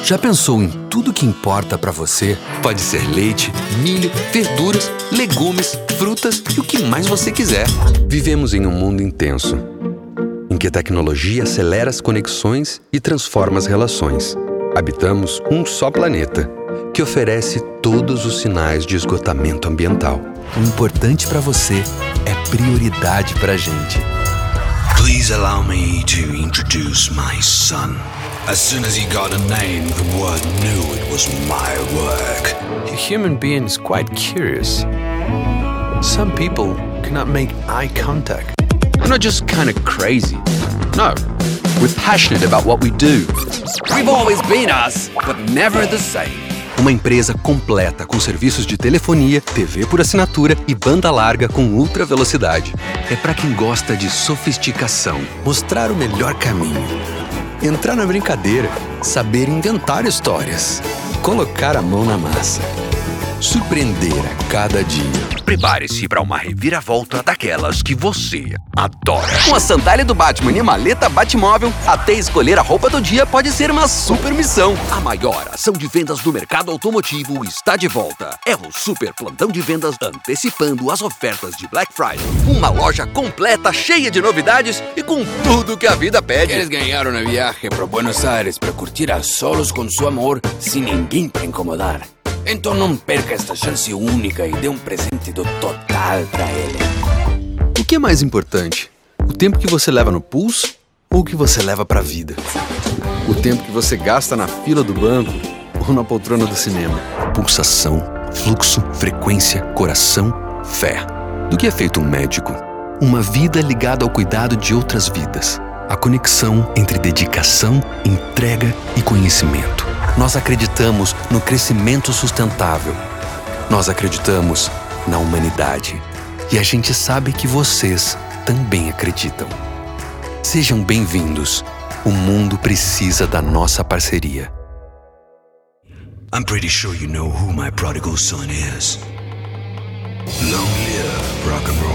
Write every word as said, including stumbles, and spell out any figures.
Já pensou em tudo que importa para você? Pode ser leite, milho, verduras, legumes, frutas e o que mais você quiser. Vivemos em um mundo intenso, em que a tecnologia acelera as conexões e transforma as relações. Habitamos um só planeta, que oferece todos os sinais de esgotamento ambiental. O importante para você é prioridade para a gente. Please allow me to introduce my son. As soon as he got a name, the world knew it was my work. A human being is quite curious. Some people cannot make eye contact. We're not just kind of crazy. No, we're passionate about what we do. We've always been us, but never the same. Uma empresa completa com serviços de telefonia, T V por assinatura e banda larga com ultra velocidade. É para quem gosta de sofisticação, mostrar o melhor caminho, entrar na brincadeira, saber inventar histórias, colocar a mão na massa, surpreender a cada dia. Prepare-se para uma reviravolta daquelas que você adora. Com a sandália do Batman e a maleta Batmóvel, até escolher a roupa do dia pode ser uma super missão. A maior ação de vendas do mercado automotivo está de volta. É o Super Plantão de Vendas antecipando as ofertas de Black Friday. Uma loja completa, cheia de novidades e com tudo que a vida pede. Queres ganhar uma viagem para Buenos Aires para curtir a solos com seu amor, sem ninguém para incomodar? Então não perca esta chance única e dê um presente do total para ele. O que é mais importante? O tempo que você leva no pulso ou o que você leva para a vida? O tempo que você gasta na fila do banco ou na poltrona do cinema? Pulsação, fluxo, frequência, coração, fé. Do que é feito um médico? Uma vida ligada ao cuidado de outras vidas. A conexão entre dedicação, entrega e conhecimento. Nós acreditamos no crescimento sustentável. Nós acreditamos na humanidade. E a gente sabe que vocês também acreditam. Sejam bem-vindos. O mundo precisa da nossa parceria. I'm pretty sure you know who my prodigal son is. Long live rock and roll.